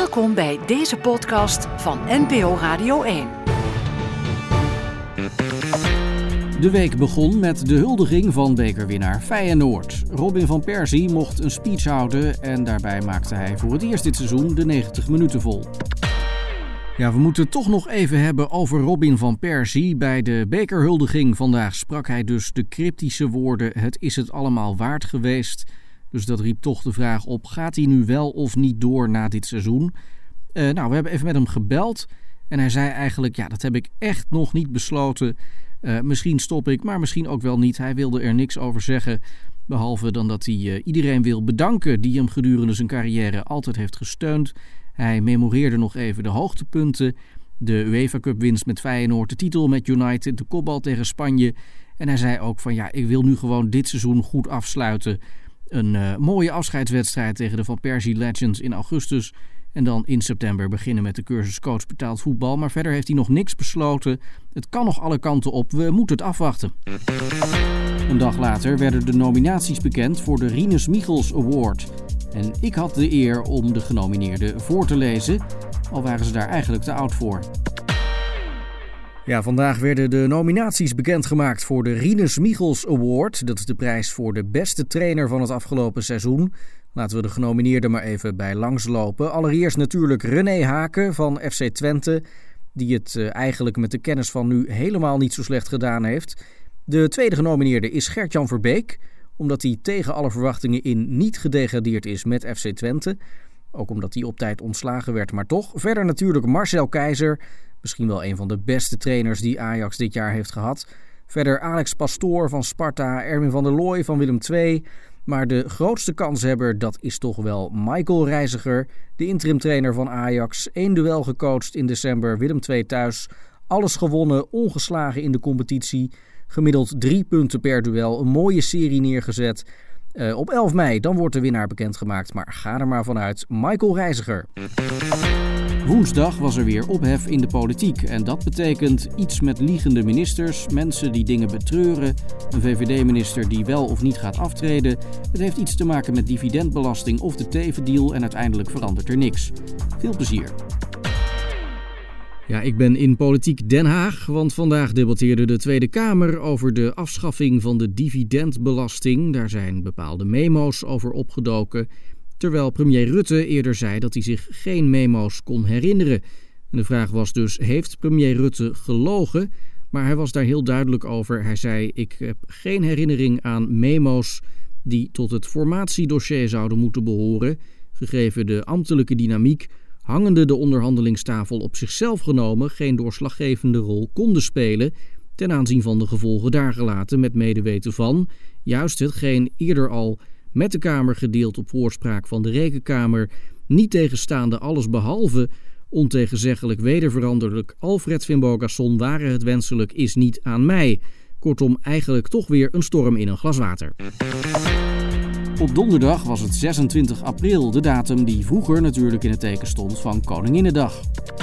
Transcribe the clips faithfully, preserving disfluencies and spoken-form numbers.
Welkom bij deze podcast van N P O Radio één. De week begon met de huldiging van bekerwinnaar Feyenoord. Robin van Persie mocht een speech houden en daarbij maakte hij voor het eerst dit seizoen de negentig minuten vol. Ja, we moeten het toch nog even hebben over Robin van Persie. Bij de bekerhuldiging vandaag sprak hij dus de cryptische woorden: het is het allemaal waard geweest. Dus dat riep toch de vraag op, gaat hij nu wel of niet door na dit seizoen? Uh, nou, we hebben even met hem gebeld en hij zei eigenlijk, ja, dat heb ik echt nog niet besloten. Uh, misschien stop ik, maar misschien ook wel niet. Hij wilde er niks over zeggen, behalve dan dat hij uh, iedereen wil bedanken die hem gedurende zijn carrière altijd heeft gesteund. Hij memoreerde nog even de hoogtepunten, de UEFA Cup winst met Feyenoord, de titel met United, de kopbal tegen Spanje. En hij zei ook van, ja, ik wil nu gewoon dit seizoen goed afsluiten. Een uh, mooie afscheidswedstrijd tegen de Van Persie Legends in augustus. En dan in september beginnen met de cursus coach betaald voetbal. Maar verder heeft hij nog niks besloten. Het kan nog alle kanten op. We moeten het afwachten. Een dag later werden de nominaties bekend voor de Rinus Michels Award. En ik had de eer om de genomineerden voor te lezen. Al waren ze daar eigenlijk te oud voor. Ja, vandaag werden de nominaties bekendgemaakt voor de Rinus Michels Award. Dat is de prijs voor de beste trainer van het afgelopen seizoen. Laten we de genomineerden maar even bij langslopen. Allereerst natuurlijk René Haken van F C Twente, die het uh, eigenlijk met de kennis van nu helemaal niet zo slecht gedaan heeft. De tweede genomineerde is Gert-Jan Verbeek, omdat hij tegen alle verwachtingen in niet gedegradeerd is met F C Twente. Ook omdat hij op tijd ontslagen werd, maar toch. Verder natuurlijk Marcel Keizer, misschien wel een van de beste trainers die Ajax dit jaar heeft gehad. Verder Alex Pastoor van Sparta, Erwin van der Looy van Willem twee. Maar de grootste kanshebber, dat is toch wel Michael Reiziger, de interimtrainer van Ajax. Eén duel gecoacht in december, Willem twee thuis. Alles gewonnen, ongeslagen in de competitie. Gemiddeld drie punten per duel, een mooie serie neergezet. Uh, op elf mei, dan wordt de winnaar bekendgemaakt. Maar ga er maar vanuit, Michael Reiziger. Woensdag was er weer ophef in de politiek en dat betekent iets met liegende ministers, mensen die dingen betreuren, een V V D-minister die wel of niet gaat aftreden. Het heeft iets te maken met dividendbelasting of de tevendeal en uiteindelijk verandert er niks. Veel plezier. Ja, ik ben in Politiek Den Haag, want vandaag debatteerde de Tweede Kamer over de afschaffing van de dividendbelasting. Daar zijn bepaalde memo's over opgedoken, terwijl premier Rutte eerder zei dat hij zich geen memo's kon herinneren. En de vraag was dus, heeft premier Rutte gelogen? Maar hij was daar heel duidelijk over. Hij zei, ik heb geen herinnering aan memo's die tot het formatiedossier zouden moeten behoren. Gegeven de ambtelijke dynamiek, hangende de onderhandelingstafel op zichzelf genomen, geen doorslaggevende rol konden spelen, ten aanzien van de gevolgen daargelaten met medeweten van, juist hetgeen eerder al met de Kamer gedeeld op voorspraak van de Rekenkamer, niet tegenstaande allesbehalve ontegenzeggelijk wederveranderlijk Alfred Finnbogason ware het wenselijk is niet aan mij. Kortom, eigenlijk toch weer een storm in een glas water. Op donderdag was het zesentwintig april, de datum die vroeger natuurlijk in het teken stond van Koninginnedag.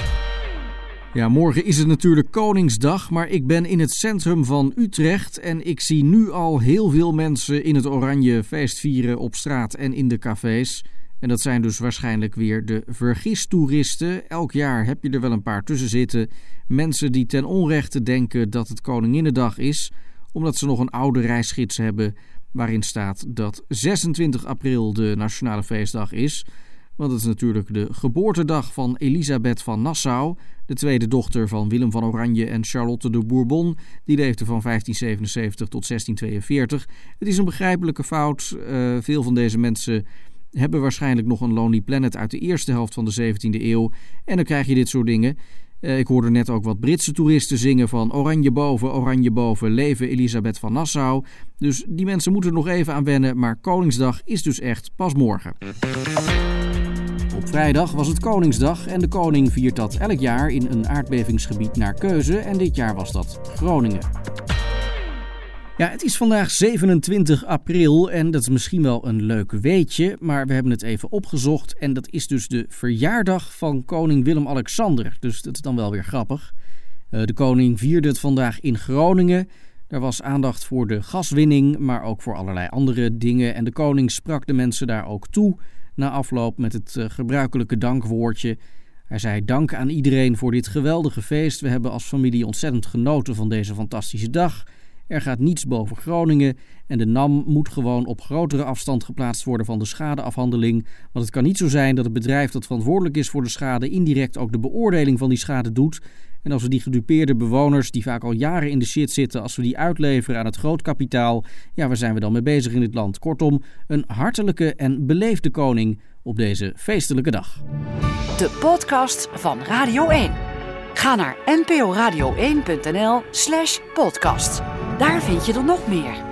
Ja, morgen is het natuurlijk Koningsdag, maar ik ben in het centrum van Utrecht en ik zie nu al heel veel mensen in het oranje feest vieren op straat en in de cafés. En dat zijn dus waarschijnlijk weer de vergistoeristen. Elk jaar heb je er wel een paar tussen zitten. Mensen die ten onrechte denken dat het Koninginnedag is, omdat ze nog een oude reisgids hebben waarin staat dat zesentwintig april de nationale feestdag is. Want het is natuurlijk de geboortedag van Elisabeth van Nassau, de tweede dochter van Willem van Oranje en Charlotte de Bourbon. Die leefde van vijftien zevenenzeventig tot zestien tweeënveertig. Het is een begrijpelijke fout. Uh, veel van deze mensen hebben waarschijnlijk nog een Lonely Planet uit de eerste helft van de zeventiende eeuw. En dan krijg je dit soort dingen. Uh, ik hoorde net ook wat Britse toeristen zingen van Oranje boven, Oranje boven, leven Elisabeth van Nassau. Dus die mensen moeten er nog even aan wennen, maar Koningsdag is dus echt pas morgen. Op vrijdag was het Koningsdag en de koning viert dat elk jaar in een aardbevingsgebied naar keuze en dit jaar was dat Groningen. Ja, het is vandaag zevenentwintig april en dat is misschien wel een leuk weetje, maar we hebben het even opgezocht en dat is dus de verjaardag van koning Willem-Alexander. Dus dat is dan wel weer grappig. De koning vierde het vandaag in Groningen. Er was aandacht voor de gaswinning, maar ook voor allerlei andere dingen en de koning sprak de mensen daar ook toe. na afloop met het uh, gebruikelijke dankwoordje. Hij zei: dank aan iedereen voor dit geweldige feest. We hebben als familie ontzettend genoten van deze fantastische dag. Er gaat niets boven Groningen en de N A M moet gewoon op grotere afstand geplaatst worden van de schadeafhandeling. Want het kan niet zo zijn dat het bedrijf dat verantwoordelijk is voor de schade indirect ook de beoordeling van die schade doet. En als we die gedupeerde bewoners, die vaak al jaren in de shit zitten, als we die uitleveren aan het grootkapitaal, ja, waar zijn we dan mee bezig in dit land? Kortom, een hartelijke en beleefde koning op deze feestelijke dag. De podcast van Radio één. Ga naar n p o radio één punt n l slash podcast. Daar vind je er nog meer.